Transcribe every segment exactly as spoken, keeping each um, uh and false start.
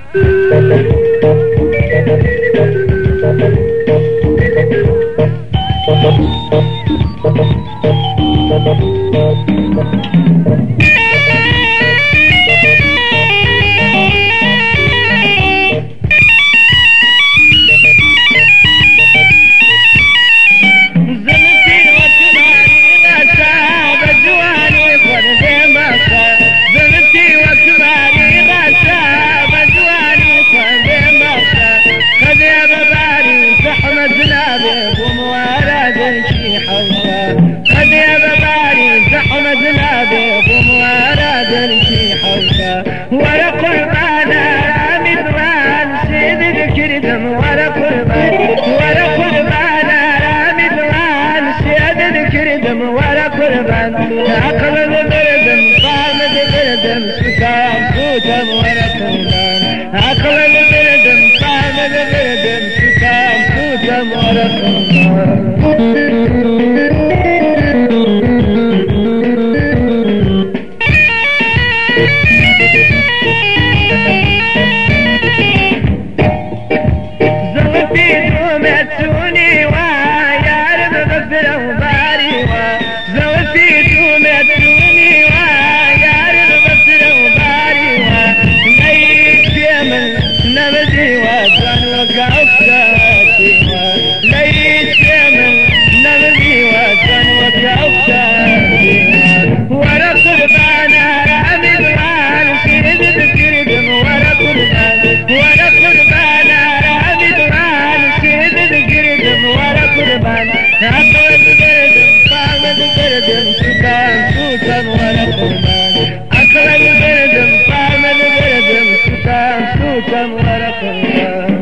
عقل البردم صامد البردم سكام سوتم ولا قربان عقل البردم صامد البردم سكام سوتم ولا قربان زغتي دومتوني ويا رب غفر وباري زغتي دومتوني ويا رب غفر وباري ليك يمن نبدي وكان وقعفتي ليك يمن نبدي وكان وقعفتي ورا قربانا رامي دوان سيد ذكردم ورا قربان ورا قربانا رامي دوان سيد ذكردم ورا قربان عقل البردم صامد البردم سكان سوتم ورا قربان عقل البردم صامد البردم سكان سوتم ورا قربان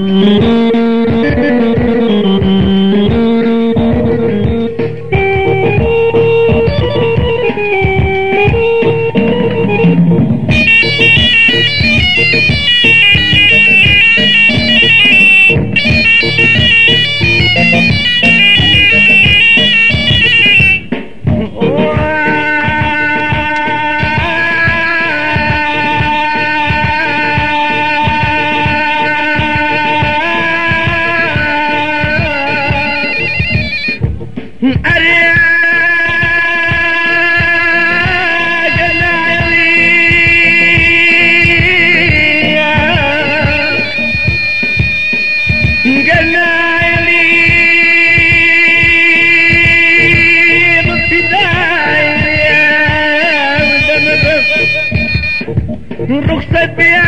رخصة بيا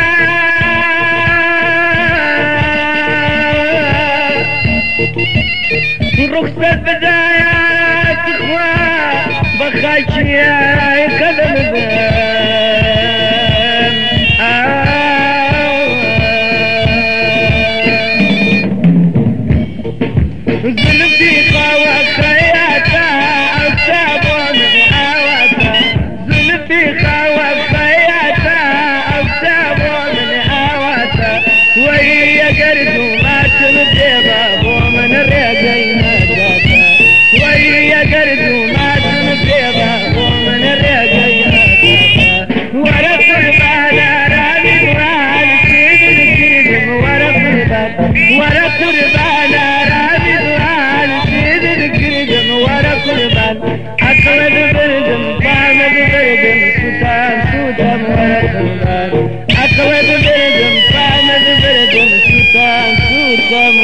رخصة بدايات اخوة بخايش يا قدم ظلمتي خاوة خياتا أصابوا من عواتا ظلمتي خاوة وهي قرد وما تمديبا ومن الرقينا جاتا وهي قرد وما تمديبا ومن الرقينا جاتا ورا قربانا رامي دوان سيد الكردم ورا قربان ورا قربانا رامي دوان سيد الكردم ورا قربان عقل البردم صامد البردم سوتام سوتام ورا قربان عقل البردم صامد البردم سوتام سوتام